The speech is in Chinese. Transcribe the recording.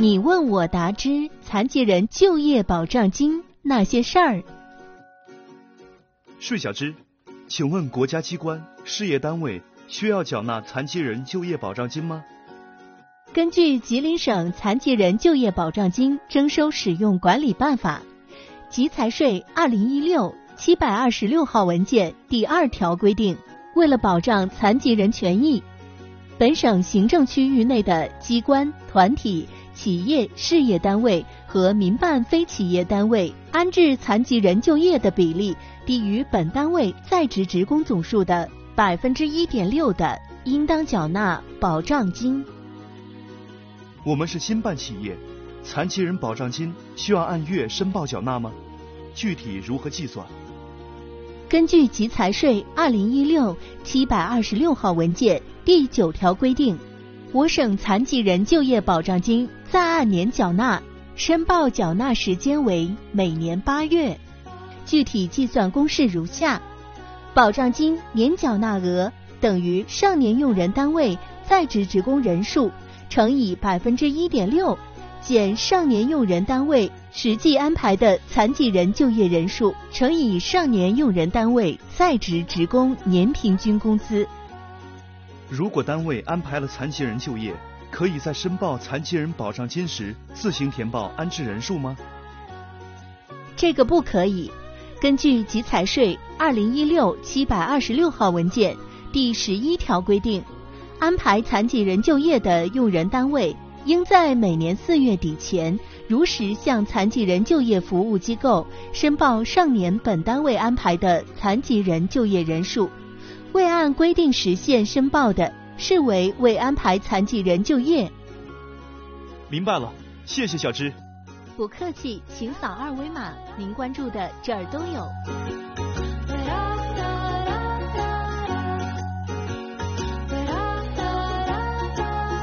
你问我答之残疾人就业保障金那些事儿。 税小知，请问国家机关、事业单位需要缴纳残疾人就业保障金吗？ 根据吉林省残疾人就业保障金征收使用管理办法，集财税2016 726号文件第2条规定，为了保障残疾人权益，本省行政区域内的机关、团体、企业、事业单位和民办非企业单位安置残疾人就业的比例低于本单位在职职工总数的 1.6% 的，应当缴纳保障金。 我们是新办企业，残疾人保障金需要按月申报缴纳吗？具体如何计算？ 根据集财税2016 726号文件第9条规定，我省残疾人就业保障金暂按年缴纳，申报缴纳时间为每年8月。具体计算公式如下：保障金年缴纳额等于上年用人单位在职职工人数乘以 1.6%， 减上年用人单位实际安排的残疾人就业人数乘以上年用人单位在职职工年平均工资。 如果单位安排了残疾人就业，可以在申报残疾人保障金时自行填报安置人数吗？ 这个不可以。根据集财税2016 726号文件第11条规定，安排残疾人就业的用人单位应在每年4月底前如实向残疾人就业服务机构申报上年本单位安排的残疾人就业人数，未按规定时限申报的，视为未安排残疾人就业。 明白了，谢谢小知。 不客气，请扫2维码，您关注的这儿都有。